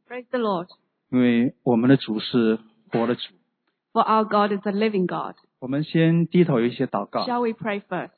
Praise the Lord. 因为我们的主是活的主。 For our God is a living God. 我们先低头一些祷告。 Shall we pray first?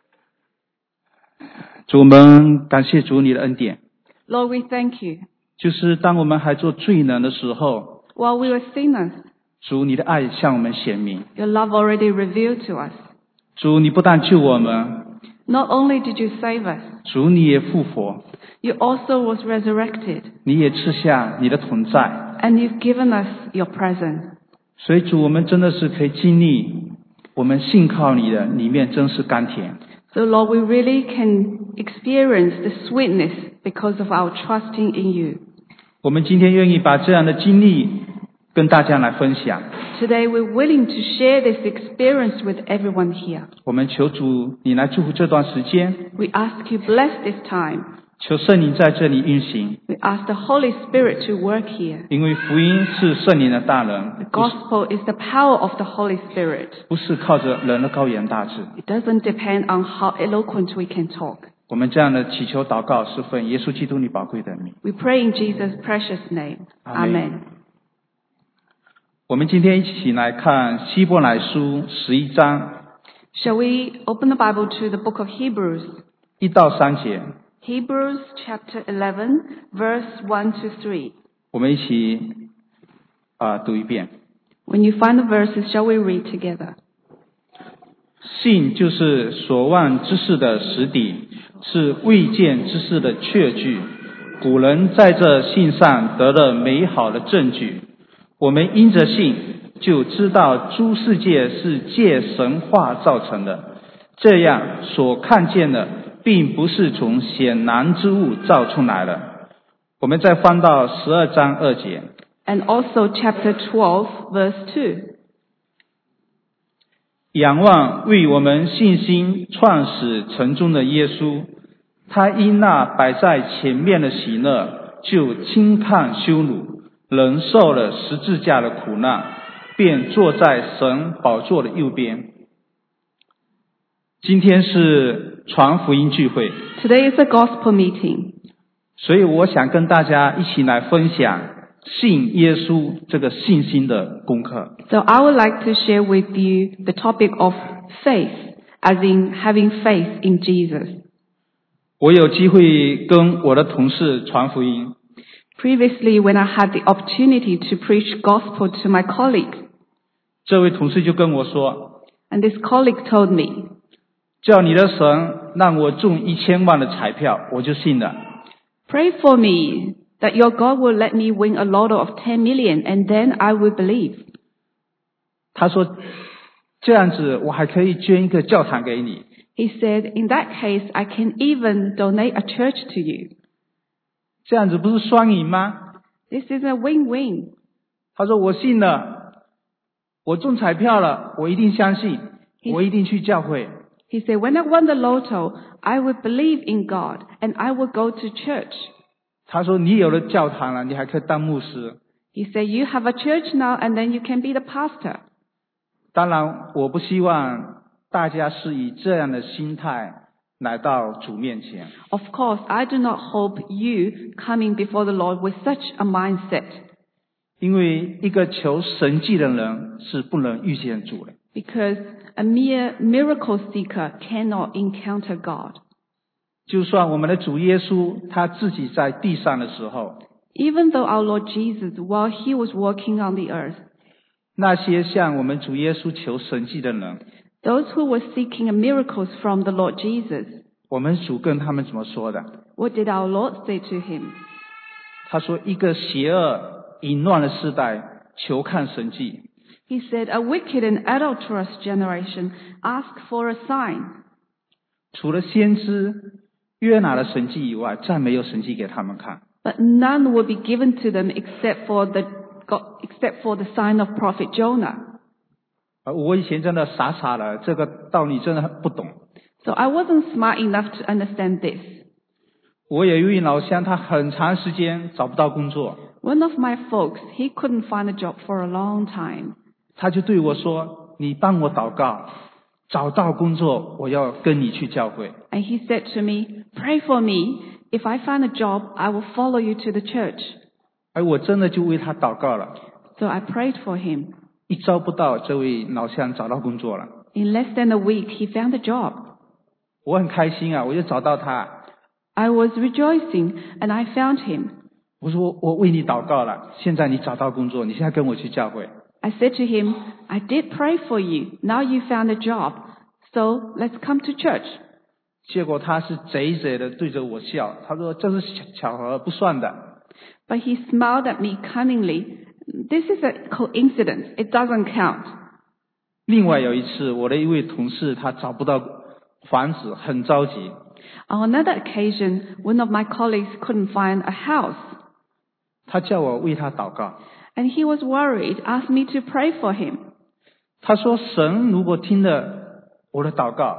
主，我们感谢主你的恩典， Lord, we thank you. 就是当我们还做罪人的时候， While we were sinners, 主你的爱向我们显明。 your love already revealed to us. 主，你不但救我们， Not only did you save us, 主你也复活， you also was resurrected, 你也赐下你的同在。 and you've given us your presence. 所以主，我们真的是可以经历，我们信靠你的里面真是甘甜。 So Lord, we really can experience the sweetness because of our trusting in you. 我们今天愿意把这样的经历跟大家来分享。 Today we're willing to share this experience with everyone here. 我们求主你来祝福这段时间， We ask you bless this time. 求圣灵在这里运行， We ask the Holy Spirit to work here. 因为福音是圣灵的大能， The gospel is the power of the Holy Spirit. 不是靠着人的高言大志。 It doesn't depend on how eloquent we can talk. 我们这样的祈求祷告是奉耶稣基督你宝贵的名。 We pray in Jesus' precious name. Amen. Amen. 我们今天一起来看希伯来书11章 Shall we open the Bible to the book of Hebrews? 1到3节， Hebrews chapter 11, verse 1 to 3. 我们一起读一遍。 When you find the verses, shall we read together? 信就是所望之事的实底，是未见之事的确据。古人在这信上得了美好的证据。我们因着信，就知道诸世界是借神话造成的，这样所看见的，并不是从显然之物造出来的。我们再翻到12章2节。 And also chapter 12, verse 2. 仰望为我们信心创始成终的耶稣，他因那摆在前面的喜乐，就轻看羞辱，忍受了十字架的苦难，便坐在神宝座的右边。今天是传福音聚会， Today is a gospel meeting. 所以我想跟大家一起来分享信耶稣这个信心的功课。 So I would like to share with you the topic of faith, as in having faith in Jesus. 我有机会跟我的同事传福音， Previously, when I had the opportunity to preach gospel to my colleagues, 这位同事就跟我说， and this colleague told me, 叫你的神让我中1000万的彩票，我就信了。 pray for me that your God will let me win a lotto of 10 million, and then I will believe. 他说，这样子我还可以捐一个教堂给你。 He said, in that case, I can even donate a church to you. 这样子不是双赢吗？ This is a win-win. 他说我信了，我中彩票了，我一定相信，我一定去教会。 He said, when I won the lotto, I will believe in God, and I will go to church. 他说你有了教堂了，你还可以当牧师。 He said, you have a church now, and then you can be the pastor. 当然，我不希望大家是以这样的心态来到主面前。 Of course, I do not hope you coming before the Lord with such a mindset, 因为一个求神迹的人是不能遇见主的。 because a mere miracle seeker cannot encounter God. 就算我们的主耶稣他自己在地上的时候， Even though our Lord Jesus, while he was walking on the earth, 那些向我们主耶稣求神迹的人， those who were seeking miracles from the Lord Jesus, 我们主跟他们怎么说的？ what did our Lord say to him? 他说：一个邪恶淫乱的世代求看神迹， He said, a wicked and adulterous generation ask for a sign. 除了先知约拿的神迹以外，再没有神迹给他们看。 But none will be given to them except for the sign of prophet Jonah. 我以前真的傻傻的，这个道理真的不懂。 So I wasn't smart enough to understand this. 我有一位老乡，他很长时间找不到工作， One of my folks, he couldn't find a job for a long time. 他就对我说：你帮我祷告，找到工作，我要跟你去教会。 And he said to me, pray for me. If I find a job, I will follow you to the church. 我真的就为他祷告了。 So I prayed for him. 一周不到，这位老乡找到工作了， In less than a week, he found a job. 我很开心啊，我就找到他， I was rejoicing, and I found him. 我说我为你祷告了，现在你找到工作，你现在跟我去教会。 I said to him, I did pray for you. Now you found a job. So let's come to church. 结果他是贼贼的对着我笑，他说这是巧合，不算的。 But he smiled at me cunningly. This is a coincidence. It doesn't count. 另外有一次，我的一位同事他找不到房子，很着急， On another occasion, one of my colleagues couldn't find a house. 他叫我为他祷告。 And he was worried, asked me to pray for him. 他说神如果听了我的祷告，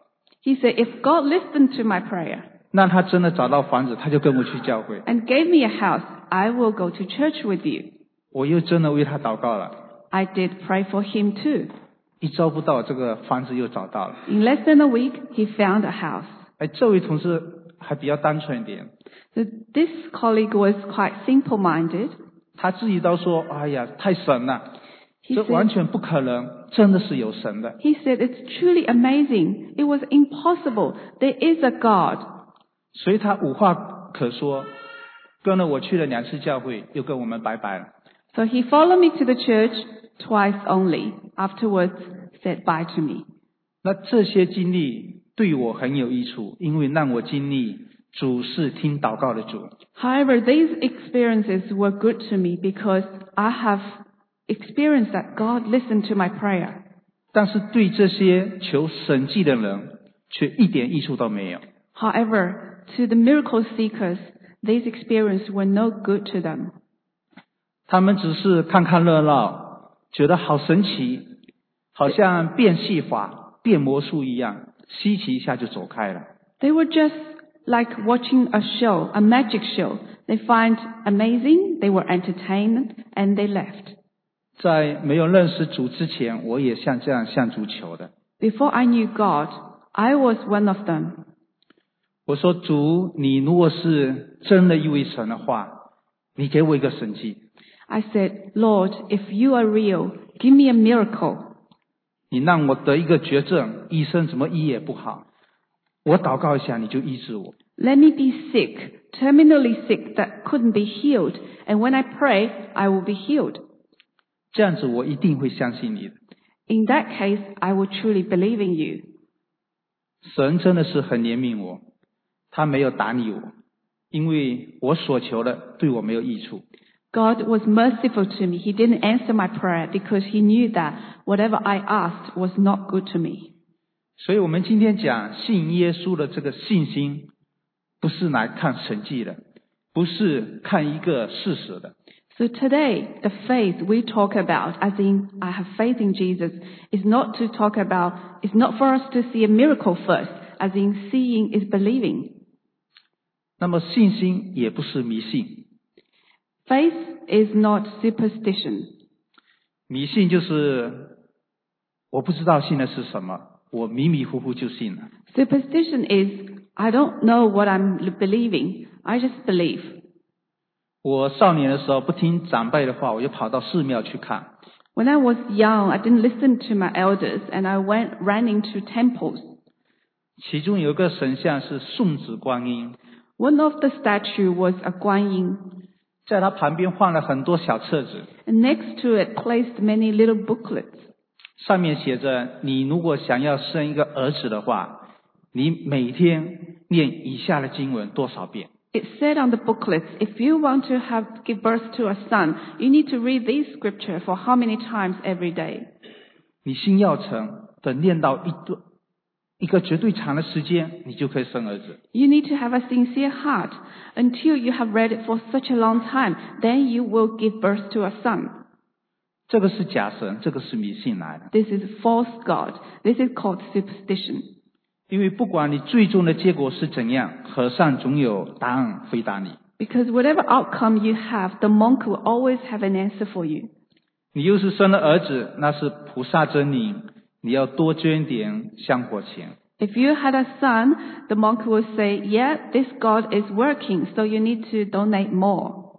He said, if God listened to my prayer 那他真的找到房子，他就跟我去教会。 and gave me a house, I will go to church with you. 我又真的为他祷告了， I did pray for him too. 一周不到，这个房子又找到了。 In less than a week, he found a house. 这位同事还比较单纯一点， So this colleague was quite simple-minded. 他自己都说：“哎呀，太神了， He 这完 said, 全不可能，真的是有神的。” he said, it's truly amazing. It was impossible. There is a God. 所以他无话可说，跟了我去了2次教会，又跟我们拜拜了。 So he followed me to the church twice only. Afterwards, said bye to me. 那这些经历对我很有益处，因为让我经历主是听祷告的主。 However, these experiences were good to me because I have experienced that God listened to my prayer. 但是对这些求神迹的人，却一点益处都没有。 However, to the miracle seekers, these experiences were no good to them. 他们只是看看热闹，觉得好神奇，好像变戏法、变魔术一样，稀奇一下就走开了。 They were just like watching a show, a magic show. They find amazing, they were entertained, and they left. 在没有认识主之前，我也像这样向主求的。 Before I knew God, I was one of them. 我说主，你如果是真的一位神的话，你给我一个神迹。 I said, Lord, if you are real, give me a miracle. 你让我得一个绝症，医生怎么医也不好，我祷告一下你就医治我。 Let me be sick, terminally sick that couldn't be healed, and when I pray, I will be healed. 这样子我一定会相信你的。 In that case, I will truly believe in you. 神真的是很怜悯我，他没有打理我，因为我所求的对我没有益处。 God was merciful to me. He didn't answer my prayer because he knew that whatever I asked was not good to me. 所以我们今天讲信耶稣的这个信心，不是来看神迹的，不是看一个事实的。 So today, the faith we talk about, as in I have faith in Jesus, is not for us to see a miracle first, as in seeing is believing. 那么信心也不是迷信， Faith is not superstition. 迷信就是我不知道信的是什么，我迷迷糊糊就信了。 Superstition is I don't know what I'm believing. I just believe. 我少年的时候不听长辈的话，我就跑到寺庙去看。 When I was young, I didn't listen to my elders and I ran into temples. 其中有一个神像是送子观音， One of the statue was a Guanyin, 在他旁边放了很多小册子， and next to it placed many little booklets. 上面写着：你如果想要生一个儿子的话，你每天念以下的经文多少遍？ It said on the booklets, if you want to give birth to a son, you need to read this scripture for how many times every day. 你心要诚，等念到一个绝对长的时间，你就可以生儿子。 You need to have a sincere heart. Until you have read it for such a long time, then you will give birth to a son. 这个是假神，这个是迷信来的。 This is false God. This is called superstition. 因为不管你最终的结果是怎样，和尚总有答案回答你。 Because whatever outcome you have, the monk will always have an answer for you. 你又是生了儿子，那是菩萨真灵，你要多捐点香火钱。 If you had a son, the monk will say, yeah, this God is working, so you need to donate more.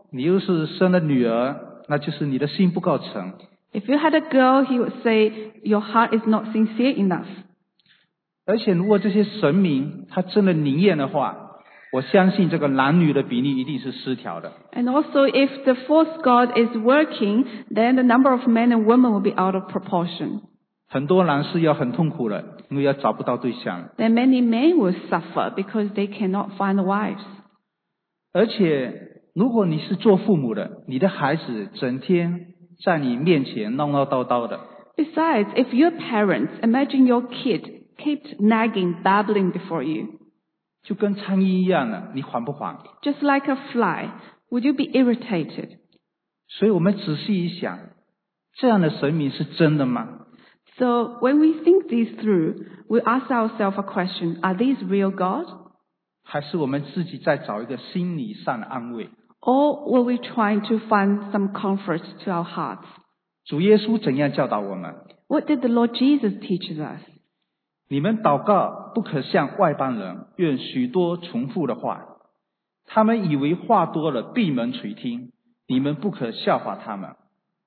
你又是生了女儿，那就是你的心不够诚。 If you had a girl, he would say, your heart is not sincere enough. 而且如果这些神明他真的灵验的话，我相信这个男女的比例一定是失调的。 And also, if the false god is working, then the number of men and women will be out of proportion. 很多男士要很痛苦了，因为要找不到对象。 Then many men will suffer because they cannot find wives. 而且如果你是做父母的，你的孩子整天在你面前唠唠叨叨的， Besides, if you're parents, imagine your kid keeps nagging, babbling before you. 就跟苍蝇一样了，你缓不缓？ Just like a fly, would you be irritated? 所以我们仔细一想，这样的神明是真的吗？ So when we think these through, we ask ourselves a question, are these real God? 还是我们自己在找一个心理上的安慰？ Or were we trying to find some comfort to our hearts? 主耶稣怎样教导我们？ What did the Lord Jesus teach us? 你们祷告不可像外邦人，愿许多重复的话，他们以为话多了闭门垂听，你们不可效法他们。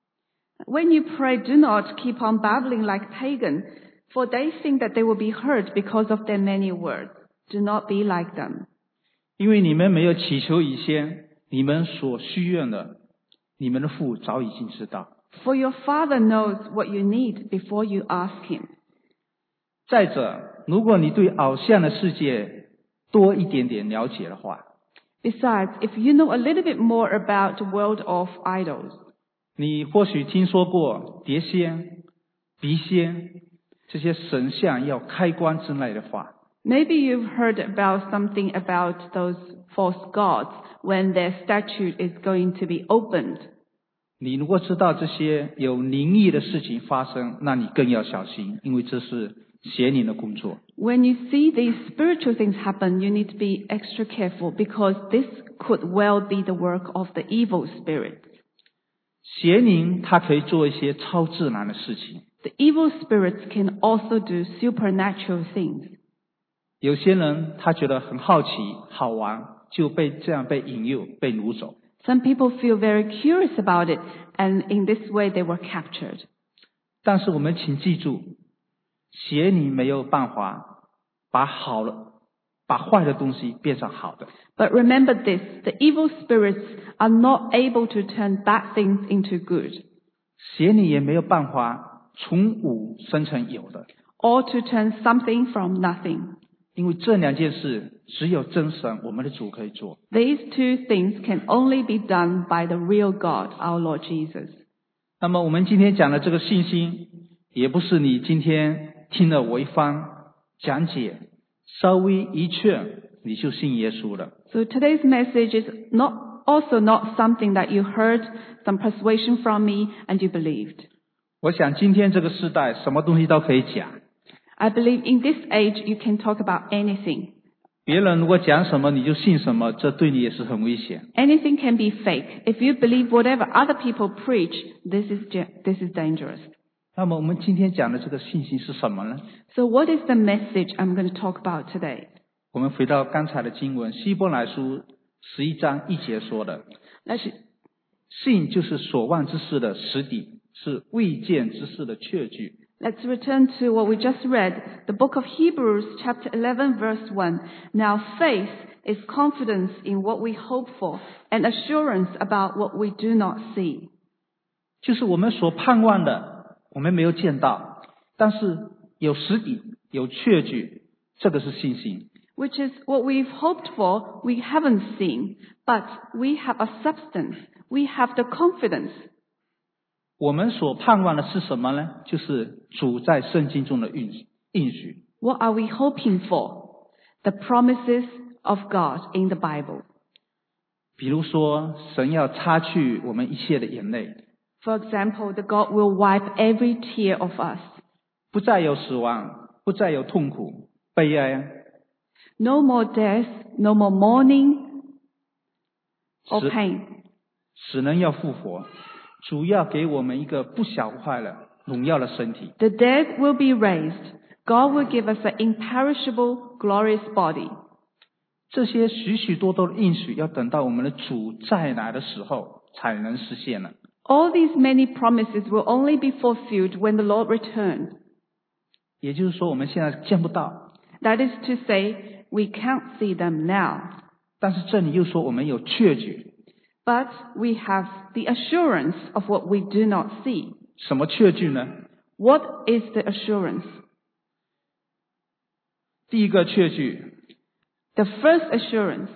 When you pray, do not keep on babbling like pagan, for they think that they will be heard because of their many words. Do not be like them. 因为你们没有祈求以先，你们所需愿的，你们的父早已经知道。 For your Father knows what you need before you ask Him. 再者，如果你对偶像的世界多一点点了解的话， Besides, if you know a little bit more about the world of idols, 你或许听说过碟仙、笔仙这些神像要开光之类的话。 maybe you've heard about something about those false gods when their statue is going to be opened. 你如果知道这些有灵异的事情发生，那你更要小心，因为这是邪灵的工作。 When you see these spiritual things happen, you need to be extra careful because this could well be the work of the evil spirits. 邪灵它可以做一些超自然的事情， The evil spirits can also do supernatural things. 有些人他觉得很好奇、好玩，就这样被引诱、被掳走。 Some people feel very curious about it, and in this way they were captured. 但是我们请记住，邪灵没有办法把坏的东西变成好的。 But remember this, the evil spirits are not able to turn bad things into good, 邪灵也没有办法从无生成有的， or to turn something from nothing. 因为这两件事只有真神我们的主可以做。 These two things can only be done by the real God, our Lord Jesus. 那么我们今天讲的这个信心，也不是你今天听了我一番讲解，稍微一劝你就信耶稣了。 So today's message is also not something that you heard some persuasion from me and you believed. 我想今天这个时代什么东西都可以讲， I believe in this age you can talk about anything. 别人如果讲什么你就信什么，这对你也是很危险。 Anything can be fake. If you believe whatever other people preach, this is dangerous. 那么我们今天讲的这个信心是什么呢？ So what is the message I'm going to talk about today? 我们回到刚才的经文，希伯来书11章1节说的， Let's, 信就是所望之事的实底，是未见之事的确据。 let's return to what we just read, the book of Hebrews chapter 11 verse 1. Now faith is confidence in what we hope for and assurance about what we do not see. 就是我们所盼望的，我们没有见到，但是有实底，有确据，这个是信心。 Which is what we've hoped for, we haven't seen, but we have a substance, we have the confidence. 我们所盼望的是什么呢？就是主在圣经中的应许。 What are we hoping for? The promises of God in the Bible. 比如说，神要擦去我们一切的眼泪， For example, the God will wipe every tear of us. 不再有死亡，不再有痛苦、悲哀， No more death, no more mourning or 死 pain. 死人要复活，主要给我们一个不朽坏了、荣耀的身体。 The dead will be raised. God will give us an imperishable, glorious body. 这些许许多多的应许要等到我们的主再来的时候才能实现了。 All these many promises will only be fulfilled when the Lord returns. 也就是说我们现在见不到， That is to say, we can't see them now. 但是这里又说我们有确据。 But we have the assurance of what we do not see. 什么确据呢？ What is the assurance? 第一个确据 The first assurance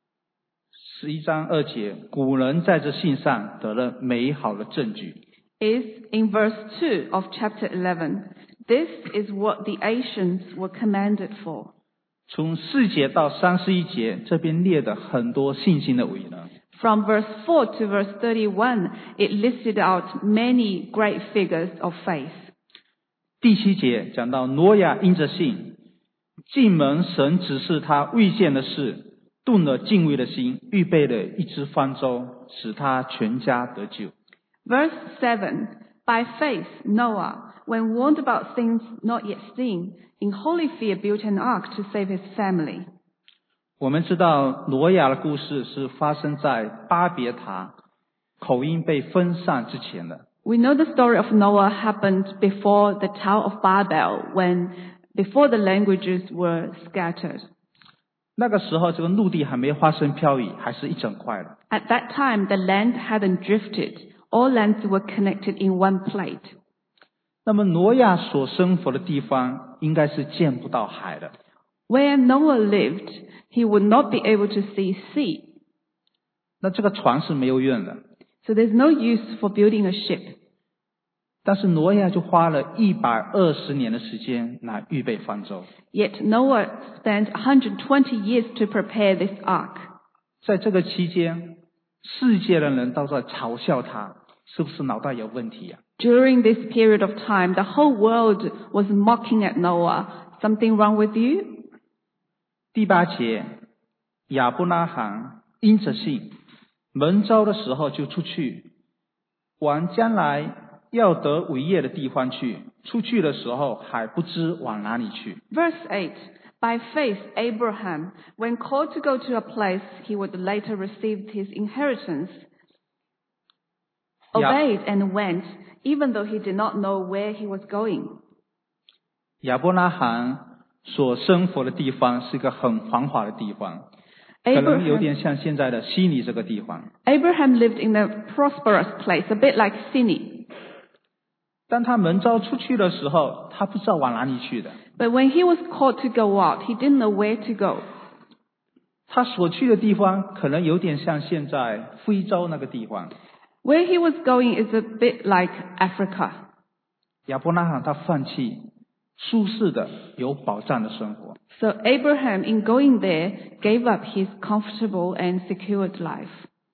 ，11章2节，古人在这信上得了美好的证据。 is in verse 2 of chapter 11. This is what the ancients were commanded for. 从4节到31节，这边列的很多信心的伟人。 From verse 4 to verse 31, it listed out many great figures of faith. 第7节讲到挪亚因着信，进门神指示他未见的事，动了敬畏的心，预备了一只方舟，使他全家得救。 Verse 7, by faith Noah, when warned about things not yet seen, in holy fear built an ark to save his family. 我们知道挪亚的故事是发生在巴别塔口音被分散之前的。 We know the story of Noah happened before the Tower of Babel, before the languages were scattered. 那个时候这个陆地还没发生漂移，还是一整块的。 At that time, the land hadn't drifted. All lands were connected in one plate. 那么挪亚所生活的地方应该是见不到海的。 Where Noah lived, he would not be able to see sea. 那这个船是没有用的， So there's no use for building a ship. 但是挪亚就花了120年的时间来预备方舟。 Yet Noah spent 120 years to prepare this ark. 在这个期间，世界的人都在嘲笑他，是不是脑袋有问题啊？ During this period of time, the whole world was mocking at Noah. Something wrong with you? 第8节，亚伯拉罕因着信，蒙召的时候就出去，往将来要得伟业的地方去。出去的时候还不知往哪里去。 Verse 8, by faith Abraham, when called to go to a place he would later receive his inheritance, obeyed and went, even though he did not know where he was going. 亚伯拉罕所生活的地方是一个很繁华的地方，可能有点像现在的悉尼这个地方。 Abraham lived in a prosperous place, a bit like Sydney. 当他蒙召出去的时候，他不知道往哪里去的。 But when he was called to go out, he didn't know where to go. 他所去的地方可能有点像现在非洲那个地方。 Where he was going is a bit like Africa. 亚伯拉罕他放弃舒适的有保障的生活。 So Abraham, in going there, gave up his comfortable and secured life.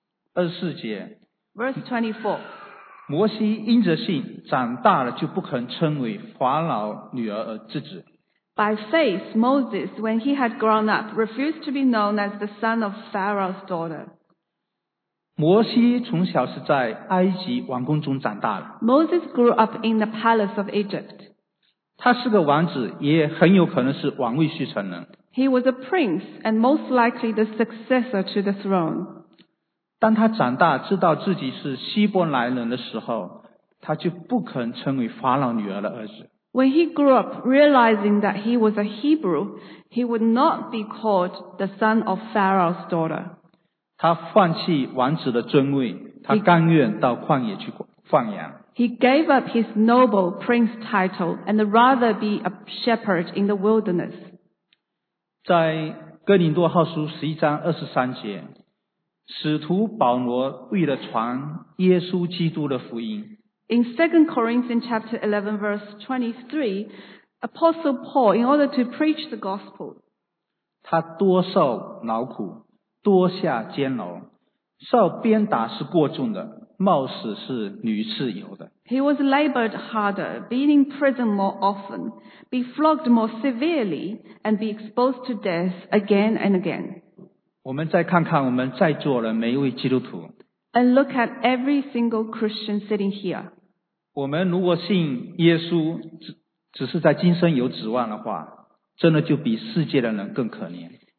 24节， Verse 24. 摩西因着信长大了，就不肯称为法老女儿而自止。 By faith, Moses, when he had grown up, refused to be known as the son of Pharaoh's daughter. 摩西从小是在埃及王宫中长大的， Moses grew up in the palace of Egypt. 他是个王子，也很有可能是王位继承人。 He was a prince and most likely the successor to the throne. 当他长大知道自己是希伯来人的时候，他就不肯称为法老女儿的儿子。 When he grew up, realizing that he was a Hebrew, he would not be called the son of Pharaoh's daughter. 他放弃王子的尊位，他甘愿到旷野去放羊。 He gave up his noble prince title and rather be a shepherd in the wilderness. 在哥林多后书11章23节，使徒保罗为了传耶稣基督的福音， In 2 Corinthians chapter 11 verse 23, Apostle Paul, in order to preach the gospel, 他多受劳苦，多下监牢，受鞭打是过重的，冒死是屡次有的。 he was labored harder, be in prison more often, be flogged more severely, and be exposed to death again and again. 我们再看看我们在座的每一位基督徒， And look at every single Christian sitting here. 我们如果信耶稣，只是在今生有指望的话，真的就比世界的人更可怜。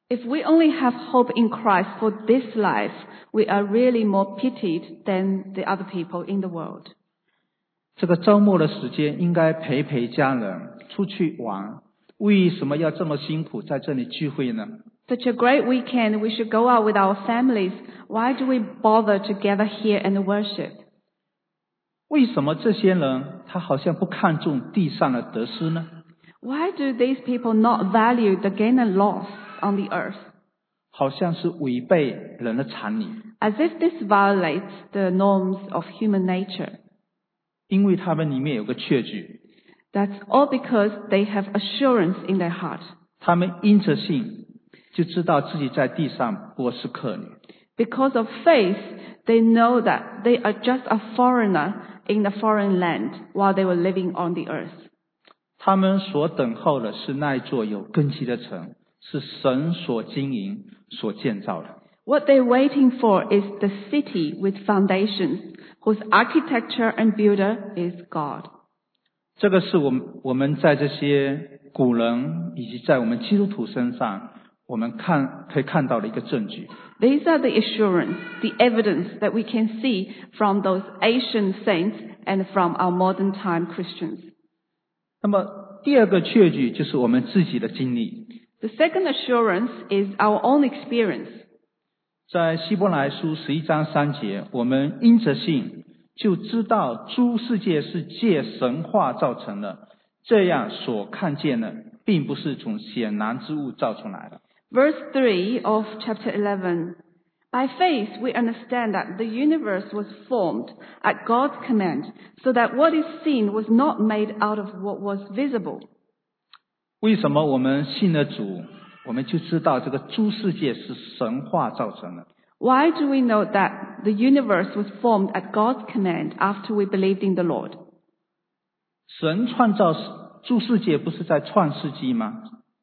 If we only have hope in Christ for this life, we are really more pitied than the other people in the world. 这个周末的时间应该陪陪家人，出去玩。为什么要这么辛苦在这里聚会呢？ Such a great weekend, we should go out with our families. Why do we bother to gather here and worship? 为什么这些人他好像不看重地上的得失呢？ Why do these people not value the gain and loss on the earth? 好像是违背人的常理， As if this violates the norms of human nature. 因为他们里面有个确据， That's all because they have assurance in their heart. 他们因着信就知道自己在地上不过是客旅。 Because of faith, they know that they are just a foreigner in a foreign land while they were living on the earth. 他们所等候的是那一座有根基的城，是神所经营、所建造的。 What they're waiting for is the city with foundations, whose architecture and builder is God. 这个是我们在这些古人以及在我们基督徒身上，我们可以看到的一个证据。 These are the assurance, the evidence that we can see from those ancient saints and from our modern time Christians. 那么第二个确据就是我们自己的经历。 The second assurance is our own experience. 在希伯来书11章3节，我们因着信就知道诸世界是借神话造成的，这样所看见的并不是从显然之物造出来的。 Verse 3 of chapter 11. By faith we understand that the universe was formed at God's command, so that what is seen was not made out of what was visible. 为什么我们信了主，我们就知道这个诸世界是神话造成的？ Why do we know that the universe was formed at God's command after we believed in the Lord? 神创造诸世界不是在创世纪吗？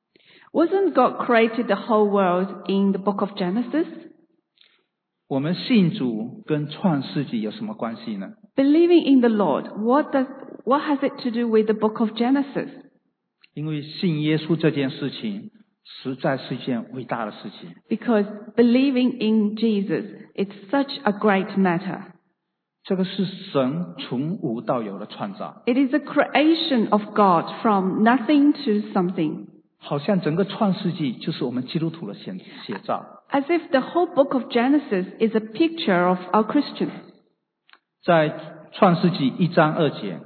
Wasn't God created the whole world in the book of Genesis? 我们信主跟创世纪有什么关系呢？ Believing in the Lord, what has it to do with the book of Genesis? 因为信耶稣这件事情实在是一件伟大的事情。 Because believing in Jesus, it's such a great matter. 这个是神从无到有的创造， It is a creation of God from nothing to something. 好像整个创世纪就是我们基督徒的写照。 As if the whole book of Genesis is a picture of our Christians. 在创世纪1章2节，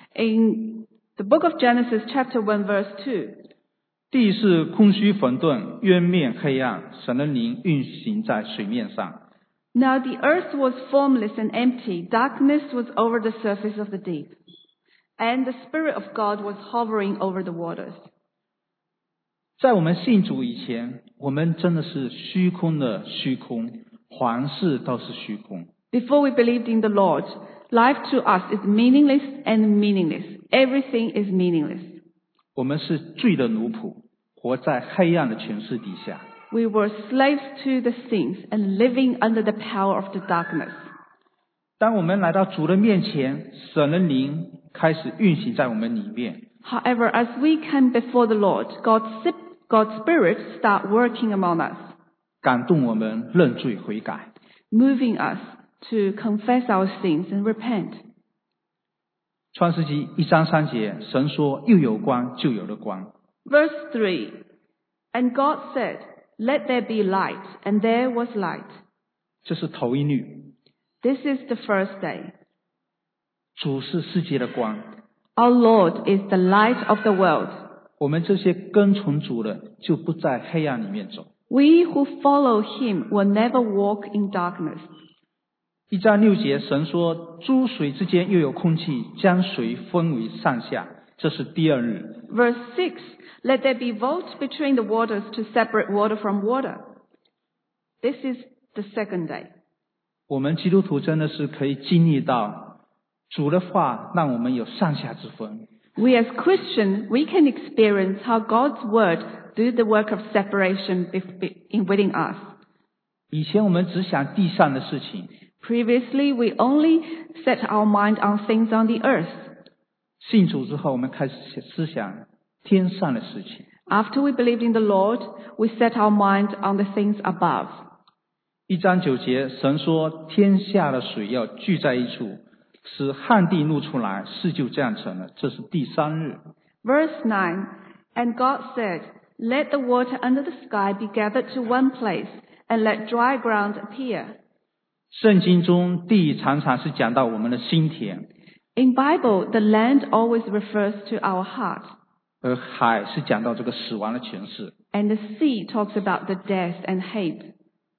In the book of Genesis chapter 1 verse 2, 地是空虚混沌，渊面黑暗，神的灵运行在水面上。 Now the earth was formless and empty, darkness was over the surface of the deep, and the Spirit of God was hovering over the waters. 在我们信主以前，我们真的是虚空的虚空，凡事都是虚空。 Before we believed in the Lord, life to us is meaningless and meaningless. Everything is meaningless. 我们是罪的奴仆，活在黑暗的权势底下。 We were slaves to the sins and living under the power of the darkness. 当我们来到主的面前，神的灵开始运行在我们里面， However, as we come before the Lord, God's Spirit start working among us, 感动我们认罪悔改。 moving us to confess our sins and repent. 创世纪1章3节，神说又有光，就有了光。 Verse 3, And God said, Let there be light, and there was light. 这是头一律， This is the first day. 主是世界的光。 Our Lord is the light of the world. 我们这些跟从主的，就不在黑暗里面走。 We who follow Him will never walk in darkness. 1章6节，神说诸水之间又有空气，将水分为上下，这是第二日。 Verse 6, Let there be vaults between the waters to separate water from water. This is the second day. 我们基督徒真的是可以经历到主的话，让我们有上下之分。 We as Christians, we can experience how God's word do the work of separation within us. 以前我们只想地上的事情， Previously, we only set our mind on things on the earth. 信主之后，我们开始思想天上的事情。 After we believed in the Lord, we set our mind on the things above. 1章9节，神说天下的水要聚在一处，使旱地露出来，事就这样成了。这是第3日。 Verse 9, And God said, Let the water under the sky be gathered to one place, and let dry ground appear. 圣经中地常常是讲到我们的心田， In Bible, the land always refers to our heart, 而海是讲到这个死亡的权势。 and the sea talks about the death and hate.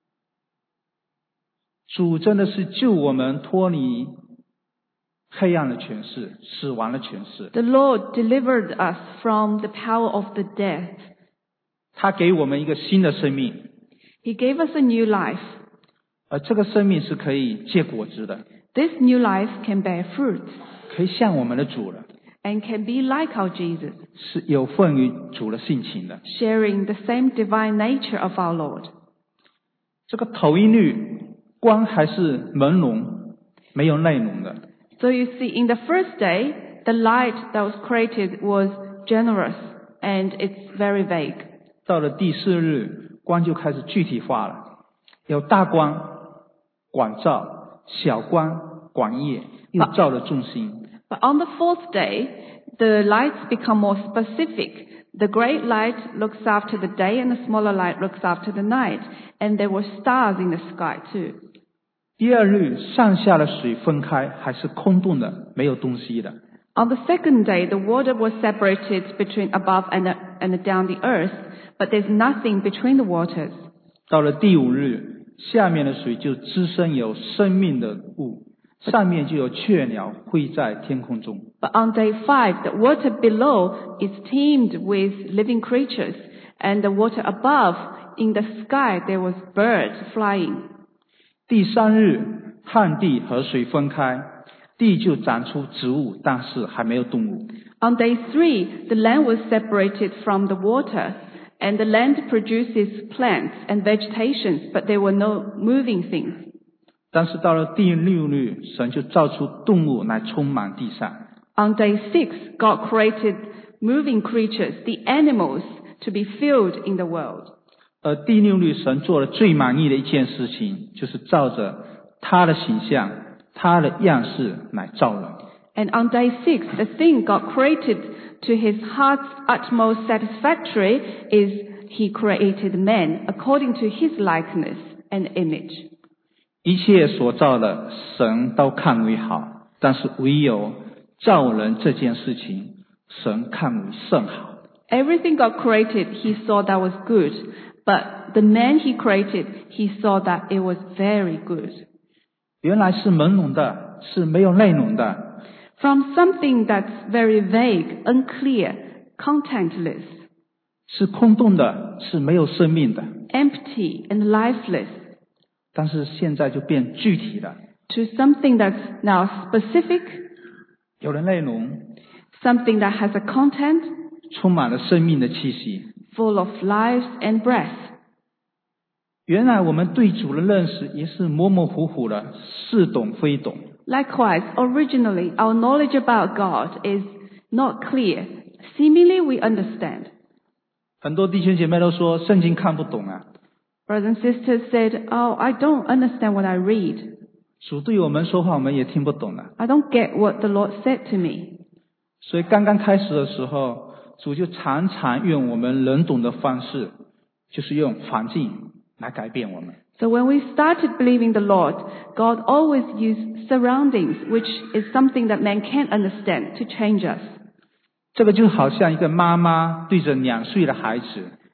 主真的是救我们脱离黑暗的权势，死亡的权势。 The Lord delivered us from the power of the death. 他给我们一个新的生命， He gave us a new life. 而这个生命是可以结果子的， This new life can bear fruit 可以像我们的主了， and can be like our Jesus, 是有份于主的性情的。 sharing the same divine nature of our Lord. 这个头一律光还是朦胧，没有内容的。 So you see, in the first day, the light that was created was generous and it's very vague. 到了第4日，光就开始具体化了，有大光广照，小光广业，又照了众星。 But on the fourth day, the lights become more specific. The great light looks after the day and the smaller light looks after the night. And there were stars in the sky too. 第2日，上下的水分开，还是空洞的，没有东西的。 On the second day, the water was separated between above and down the earth, but there's nothing between the waters. 到了第5日，下面的水就滋生有生命的物，上面就有雀鸟飞在天空中。 But on day 5, the water below is teemed with living creatures, and the water above, in the sky, there was birds flying. 第3日，旱地和水分开，地就长出植物，但是还没有动物。 On day 3, the land was separated from the water, and the land produces plants and vegetations, but there were no moving things. 但是到了第6日，神就造出动物来充满地上。 On day 6, God created moving creatures, the animals, to be filled in the world. 而第6日，神做了最满意的一件事情，就是照着他的形象、他的样式来造人。 And on day 6, the thing God created to his heart's utmost satisfactory is he created man according to his likeness and image. 一切所造的，神都看为好，但是唯有造人这件事情，神看为甚好。 Everything God created, he saw that was good. But the man he created, he saw that it was very good. 原来是朦胧的，是没有内容的。 From something that's very vague, unclear, contentless, 是空洞的，是没有生命的。 empty and lifeless, 但是现在就变具体了， to something that's now specific, 有了内容， something that has a content, 充满了生命的气息。 full of life and breath. 原来我们对主的认识也是模模糊糊的，似懂非懂。 Likewise, originally, our knowledge about God is not clear. Seemingly, we understand. 很多弟兄姐妹都说圣经看不懂啊， Brothers and sisters said, Oh, I don't understand what I read. 主对我们说话我们也听不懂了。 I don't get what the Lord said to me. 所以刚刚开始的时候，主就常常用我们能懂的方式，就是用环境来改变我们。 So when we started believing the Lord, God always used surroundings, which is something that man can't understand, to change us. 这个就好像一个妈妈对着2岁的孩子，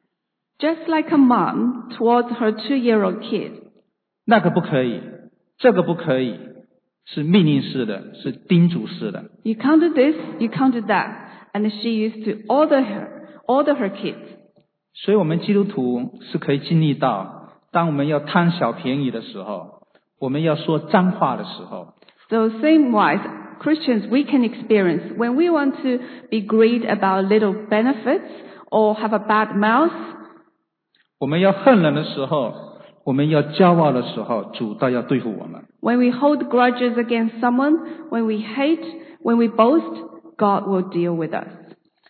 Just like a mom towards her 2-year-old kid. 那个不可以，这个不可以，是命令式的，是叮嘱式的。 You can't do this, you can't do that. And she used to order her kids. 所以我们基督徒是可以经历到，当我们要贪小便宜的时候，我们要说脏话的时候， So same-wise, Christians, we can experience when we want to be greedy about little benefits or have a bad mouth, 我们要恨人的时候，我们要骄傲的时候，主倒要对付我们。 when we hold grudges against someone, when we hate, when we boast, God will deal with us.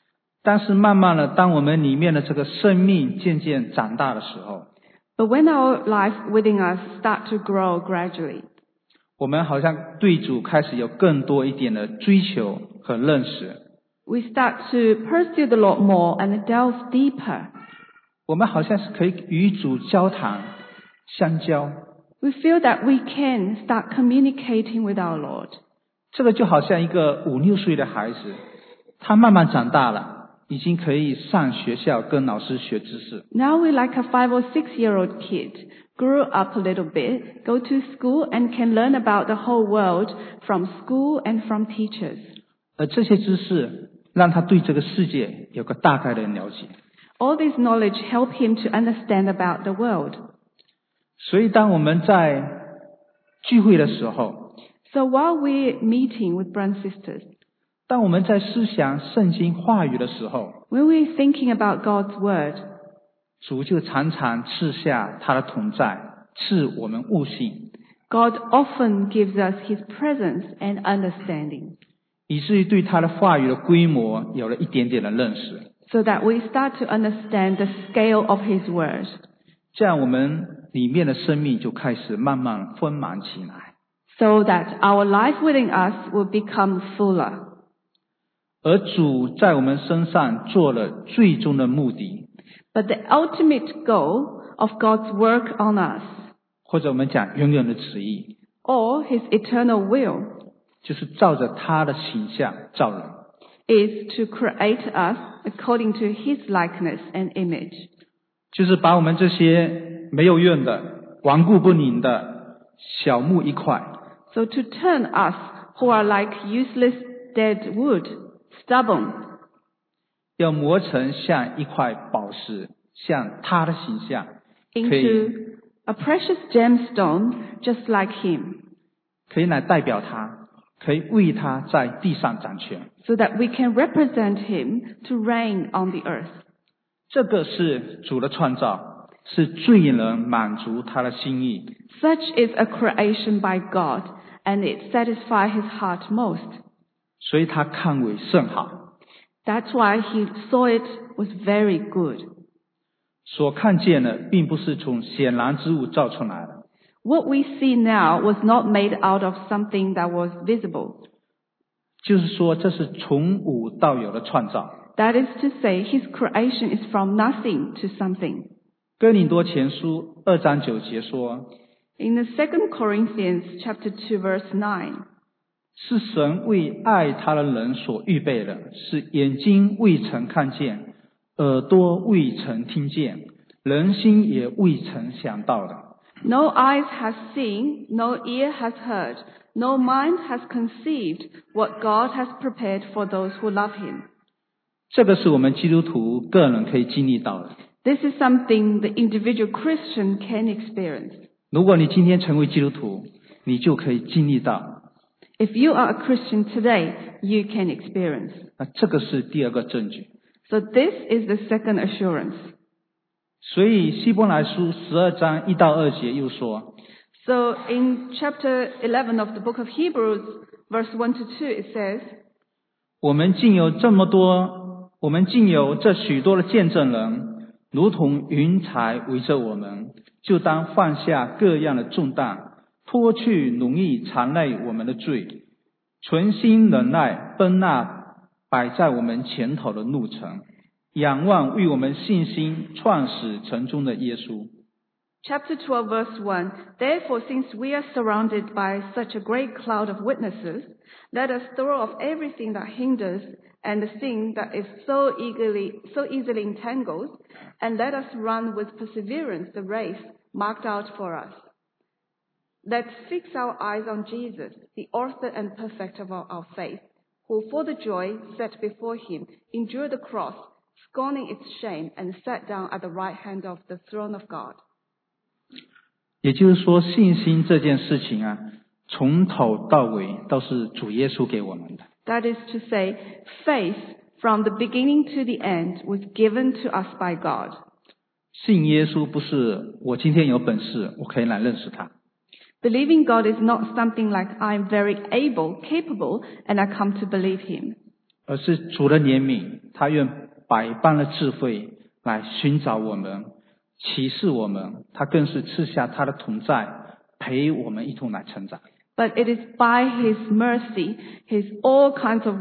但是慢慢的，当我们里面的这个生命渐渐长大的时候， But when our life within us start to grow gradually, 我们好像对主开始有更多一点的追求和认识， we start to pursue the Lord more and delve deeper. 我们好像是可以与主交谈相交， We feel that we can start communicating with our Lord. 这个就好像一个5、6岁的孩子，他慢慢长大了，已经可以上学校跟老师学知识。 Now we like a 5 or 6-year-old kid, grew up a little bit, go to school and can learn about the whole world from school and from teachers. 而这些知识让他对这个世界有个大概的了解。 All this knowledge help him to understand about the world. 所以当我们在聚会的时候， So while we're meeting with brothers and sisters, 当我们在思想圣经话语的时候， when we're thinking about God's word, 主就常常赐下他的同在，赐我们悟性， God often gives us His presence and understanding, 以至于对他的话语的规模有了一点点的认识。 so that we start to understand the scale of His word. 这样我们里面的生命就开始慢慢丰满起来。 So that our life within us will become fuller. 而主在我们身上做了最终的目的， But the ultimate goal of God's work on us, 或者我们讲永远的旨意， or His eternal will, 就是照着他的形象造人， is to create us according to His likeness and image. 就是把我们这些没有用的、顽固不灵的小木一块， So to turn us, who are like useless dead wood, stubborn, 要磨成像一块宝石，像他的形象，可以 into a precious gemstone just like Him, 可以来代表他，可以为他在地上掌权。 so that we can represent Him to reign on the earth. 这个是主的创造，是最能满足他的心意。 Such is a creation by God, and it satisfies His heart most. 所以他看为甚好。 That's why He saw it was very good. 所看见的并不是从显然之物造出来的， What we see now was not made out of something that was visible. 就是说这是从无到有的创造。 That is to say, His creation is from nothing to something. 哥林多前书2章9节说， In the 2 Corinthians chapter 2 verse 9, 是神为爱他的人所预备的，是眼睛未曾看见，耳朵未曾听见，人心也未曾想到的。 no eyes has seen, no ear has heard, no mind has conceived what God has prepared for those who love Him. 这个是我们基督徒个人可以经历到的。 This is something the individual Christian can experience. 如果你今天成为基督徒，你就可以经历到。 If you are a Christian today, you can experience. 那这个是第二个证据。 So this is the second assurance. 所以希伯来书12章1到2节又说， So in chapter 11 of the book of Hebrews, verse 1 to 2, it says, 我们竟有这许多的见证人，如同云彩围着我们，就当放下各样的重担，脱去容易缠累我们的罪，存心忍耐奔那摆在我们前头的路程，仰望为我们信心创始成终的耶稣。 Chapter 12, verse 1, Therefore, since we are surrounded by such a great cloud of witnesses, let us throw off everything that hinders and the sin that is so easily entangles, and let us run with perseverance the race marked out for us. Let's fix our eyes on Jesus, the author and perfecter of our faith, who for the joy set before Him endured the cross, scorning its shame, and sat down at the right hand of the throne of God. 也就是说，信心这件事情啊，从头到尾都是主耶稣给我们的。 That is to say, faith from the beginning to the end was given to us by God. 信耶稣不是我今天有本事，我可以来认识他。 Believing God is not something like I'm very able, capable, and I come to believe Him. 而是主的怜悯，他愿百般的智慧来寻找我们，启示我们，他更是赐下他的同在，陪我们一同来成长。 But it is by His mercy, His all kinds of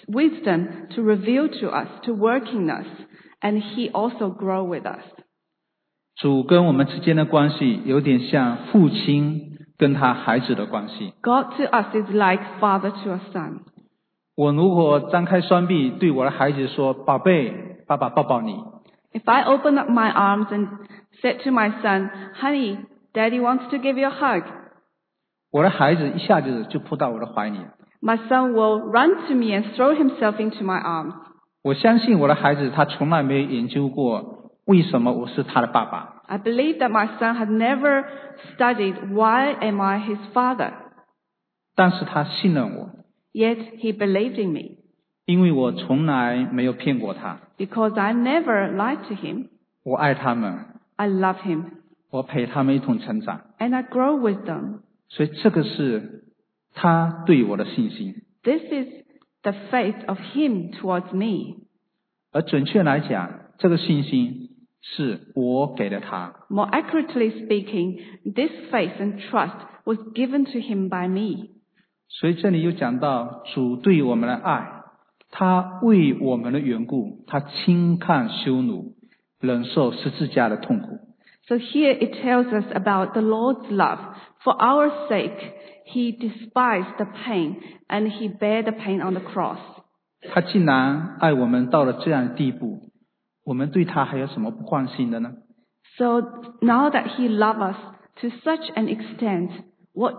wisdom to reveal to us, to work in us, and He also grow with us. 主跟我们之间的关系有点像父亲跟他孩子的关系。 God to us is like father to a son. 我如果张开双臂对我的孩子说，宝贝，爸爸抱抱你， If I open up my arms and said to my son, honey, daddy wants to give you a hug, 我的孩子一下子就扑到我的怀里。 my son will run to me and throw himself into my arms. 我相信我的孩子他从来没有研究过为什么我是他的爸爸， I believe that my son had never studied why am I his father, 但是他信任我， yet he believed in me 因为我从来没有骗过他。 because I never lied to him. 我爱他们， I love him 我陪他们一同成长， and I grow with them. 所以这个是他对我的信心。 This is the faith of him towards me. 而准确来讲，这个信心是我给了他。 More accurately speaking, this faith and trust was given to him by me. 所以这里又讲到主对我们的爱，他为我们的缘故，他轻看羞辱，忍受十字架的痛苦。 So here it tells us about the Lord's love. For our sake, he despised the pain and he bare the pain on the cross. 他竟然爱我们到了这样的地步，我们对他还有什么不放心的呢？ So now that he loved us to such an extent, what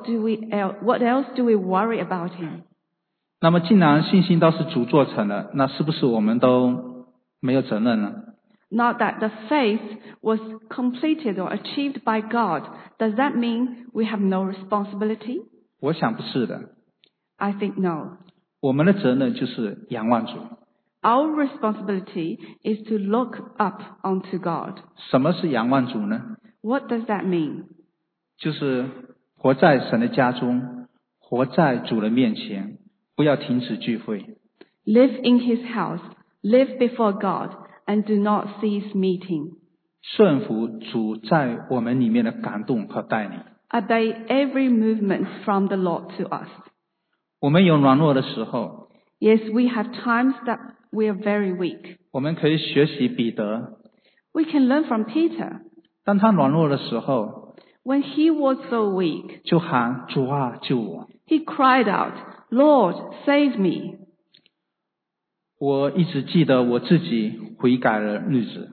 else do we worry about him? 那么既然信心都是主做成了，那是不是我们都没有责任呢？ Now that the faith was completed or achieved by God, does that mean we have no responsibility? 我想不是的， I think no. 我们的责任就是仰望主。 Our responsibility is to look up onto God. 什么是仰望主呢？ What does that mean? 就是活在神的家中，活在主的面前，不要停止聚会。 Live in his house, live before God, and do not cease meeting. 顺服主在我们里面的感动和带领。 Obey every movement from the Lord to us. 我们有软弱的时候， Yes, we have times that we are very weak. 我们可以学习彼得， We can learn from Peter. 当他软弱的时候， When he was so weak, 就喊主啊救我。 he cried out, Lord, save me. 我一直记得我自己悔改的日子，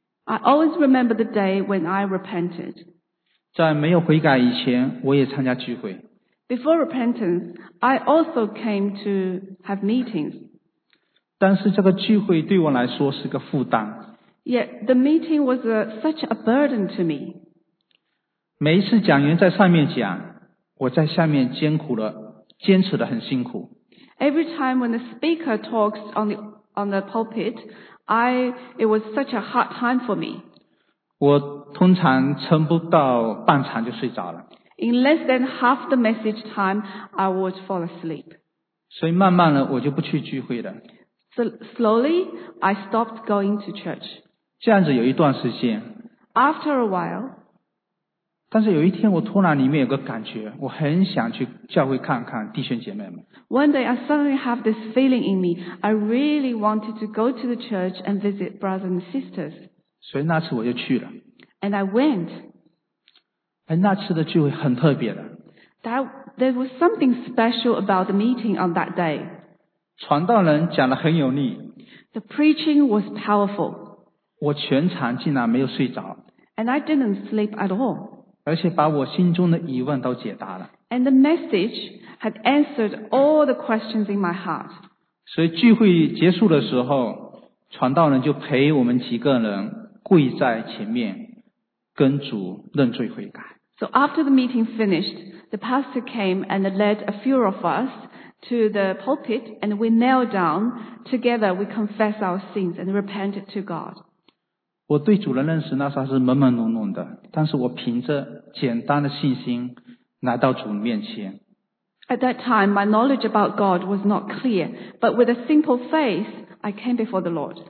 I always remember the day when I repented. 在没有悔改以前，我也参加聚会， Before repentance, I also came to have meetings. 但是这个聚会对我来说是个负担。 Yet the meeting was such a burden to me. 每一次讲员在上面讲，我在下面坚持的很辛苦。 Every time when the speaker talks on the pulpit, it was such a hard time for me. 我通常撑不到半场就睡着了， In less than half the message time, I would fall asleep. 所以慢慢的我就不去聚会了。 So slowly, I stopped going to church. 这样子有一段时间， After a while, 但是有一天我突然里面有个感觉，我很想去教会看看弟兄姐妹们。 one day I suddenly have this feeling in me. I really wanted to go to the church and visit brothers and sisters. 所以那次我就去了。 And I went. 而那次的聚会很特别的， There was something special about the meeting on that day. 传道人讲得很有力， The preaching was powerful. 我全场竟然没有睡着， And I didn't sleep at all. 而且把我心中的疑问都解答了。 And the message had answered all the questions in my heart. 所以聚会结束的时候，传道人就陪我们几个人跪在前面，跟主认罪悔改。 So after the meeting finished, the pastor came and led a few of us to the pulpit, and we knelt down. Together we confessed our sins and repented to God. 我对主的认识那时候是朦朦胧胧的，但是我凭着简单的信心来到主面前。 At that time, my knowledge about God was not clear, but with a simple faith, I came before the Lord.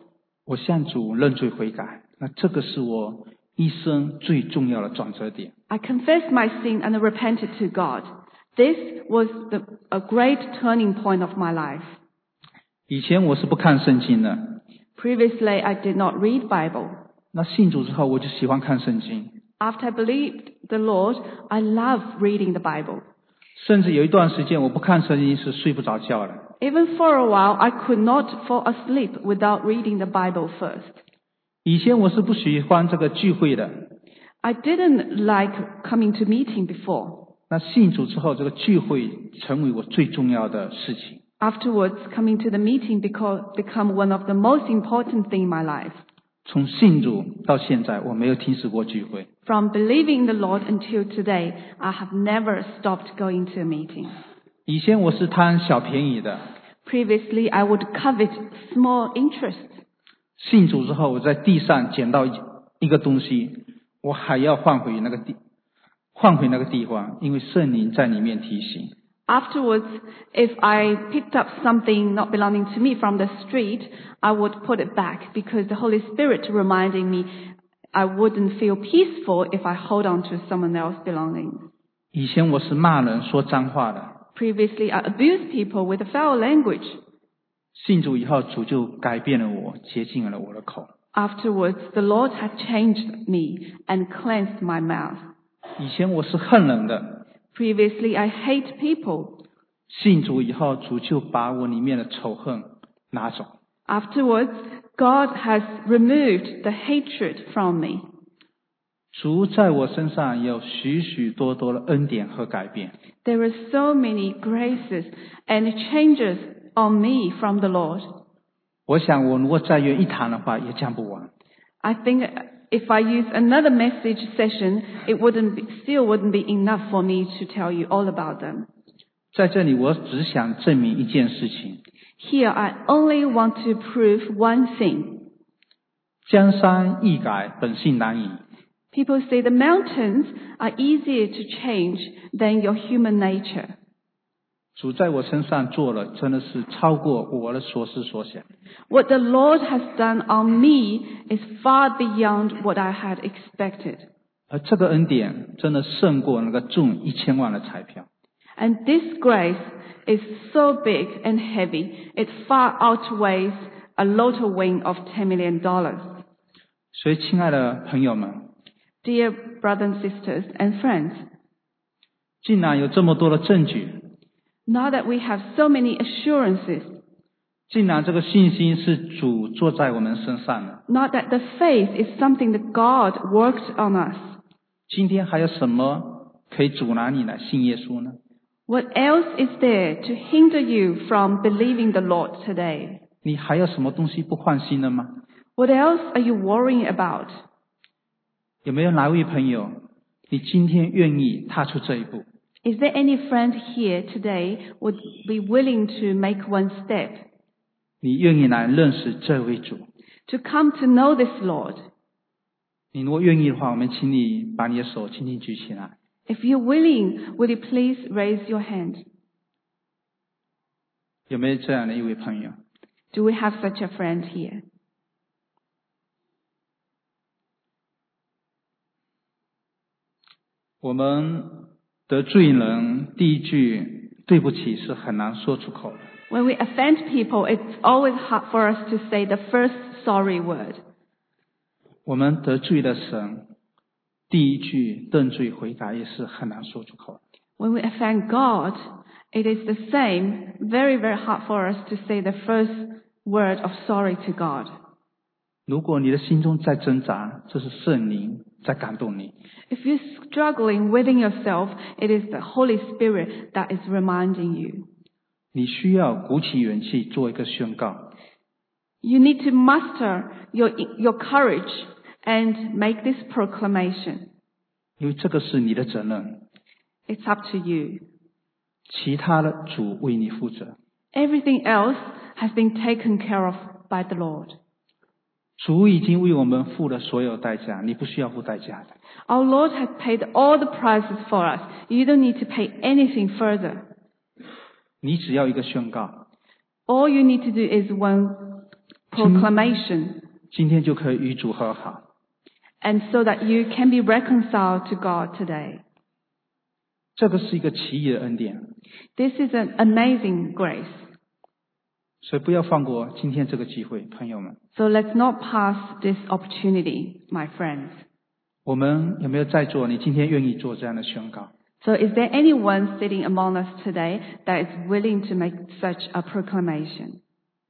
我向主认罪悔改，那这个是我一生最重要的转折点。 I confessed my sin and repented to God. This was a great turning point of my life. 以前我是不看圣经的， Previously, I did not read Bible. 那信主之后我就喜欢看圣经， After I believed the Lord, I love reading the Bible. 甚至有一段时间我不看圣经是睡不着觉的。 Even for a while, I could not fall asleep without reading the Bible first. 以前我是不喜欢这个聚会的， I didn't like coming to meeting before. 那信主之后，这个聚会成为我最重要的事情。 Afterwards, coming to the meeting become one of the most important thing in my life. 从信主到现在，我没有停止过聚会。 From believing the Lord until today, I have never stopped going to a meeting. 以前我是贪小便宜的， Previously, I would covet small interests. 信主之后，我在地上捡到一个东西，我还要换回那个地方，因为圣灵在里面提醒。 Afterwards, if I picked up something not belonging to me from the street, I would put it back because the Holy Spirit reminding me I wouldn't feel peaceful if I hold on to someone else's belongings. 以前我是骂人说脏话的， Previously, I abused people with a foul language. 信主以后，主就改变了我，洁净了我的口。 Afterwards, the Lord had changed me and cleansed my mouth. 以前我是恨人的， Previously, I hate people. 信主以后，主就把我里面的仇恨拿走。 Afterwards, God has removed the hatred from me. 主在我身上有许许多多的恩典和改变。 There are so many graces and changes on me from the Lord. 我想我如果再约一堂的话，也讲不完。 I think if I use another message session, it still wouldn't be enough for me to tell you all about them. 在这里，我只想证明一件事情： Here, I only want to prove one thing. 江山易改，本性难移。 People say the mountains are easier to change than your human nature. 主在我身上做了，真的是超过我的所思所想。 What the Lord has done on me is far beyond what I had expected. 而这个恩典真的胜过那个中1000万的彩票。 And this grace is so big and heavy, it far outweighs a lotto win of $10 million. 所以，亲爱的朋友们， Dear brothers and sisters and friends, 既然有这么多的证据， now that we have so many assurances, 既然这个信心是主做在我们身上的， not that the faith is something that God worked on us, 今天还有什么可以阻拦你来信耶稣呢？ what else is there to hinder you from believing the Lord today? 你还有什么东西不放心的吗？ What else are you worrying about? 有没有哪位朋友，你今天愿意踏出这一步？ Is there any friend here today would be willing to make one step 你愿意来认识这位主？ to come to know this Lord? 你如果愿意的话，我们请你把你的手轻轻举起来。 If you're willing, would you please raise your hand? 有没有这样的一位朋友？ Do we have such a friend here? 我们得罪人，第一句对不起是很难说出口的。 When we offend people, it's always hard for us to say the first sorry word. 我们得罪了神，第一句认罪悔改也是很难说出口的。 When we offend God, it is the same, very, very hard for us to say the first word of sorry to God. 如果你的心中在挣扎，这是圣灵在感动你。 If you're struggling within yourself, it is the Holy Spirit that is reminding you. 你需要鼓起勇气做一个宣告。 You need to muster your courage and make this proclamation. 因为这个是你的责任， It's up to you. 其他的主为你负责。 Everything else has been taken care of by the Lord. 主已经为我们付了所有代价，你不需要付代价的。 Our Lord has paid all the prices for us. You don't need to pay anything further. 你只要一个宣告， All you need to do is one proclamation. 今天就可以与主和好。 and so that you can be reconciled to God today. 这个是一个奇异的恩典， This is an amazing grace. 所以不要放过今天这个机会，朋友们。 So let's not pass this opportunity, my friends. 我们有没有在座？你今天愿意做这样的宣告？ So is there anyone sitting among us today that is willing to make such a proclamation?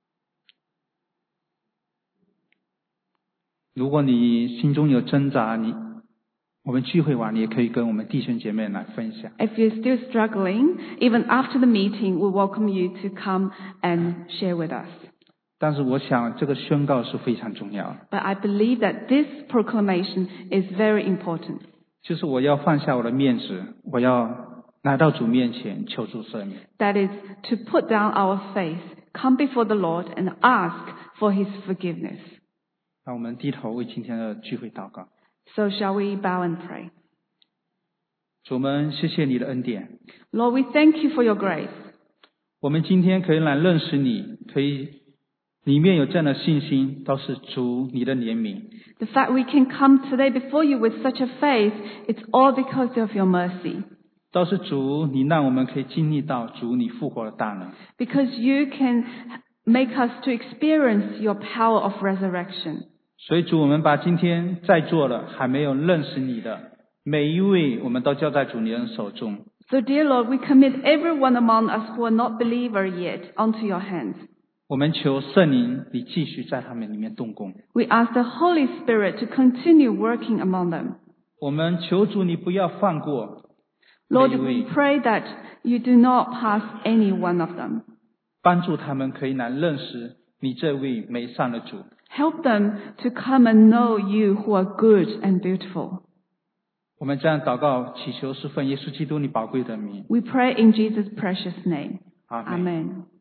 如果你心中有挣扎，我们聚会完，你也可以跟我们弟兄姐妹来分享。 If you're still struggling, even after the meeting, we welcome you to come and share with us. 但是我想这个宣告是非常重要的， But I believe that this proclamation is very important. 就是我要放下我的面子，我要来到主面前求主赦免。 That is to put down our faith, come before the Lord and ask for His forgiveness. 让我们低头为今天的聚会祷告。 So shall we bow and pray? 主们，谢谢你的恩典， Lord, we thank you for your grace. 我们今天可以来认识你，可以里面有这样的信心，都是主你的怜悯。 The fact we can come today before you with such a faith, it's all because of your mercy. 都是主你让我们可以经历到主你复活的大能。 Because you can make us to experience your power of resurrection. 所以主，我们把今天在座的还没有认识你的每一位，我们都交在主你的手中。 So dear Lord, we commit everyone among us who are not believer yet onto your hands. 我们求圣灵你继续在他们里面动工。 We ask the Holy Spirit to continue working among them. 我们求主你不要放过每 Lord, 一 we 位， pray that you do not pass any one of them. 帮助他们可以来认识你这位美善的主。 Help them to come and know you who are good and beautiful. 我们这样祷告祈求是奉耶稣基督你宝贵的名。 We pray in Jesus' precious name. 阿们。 Amen.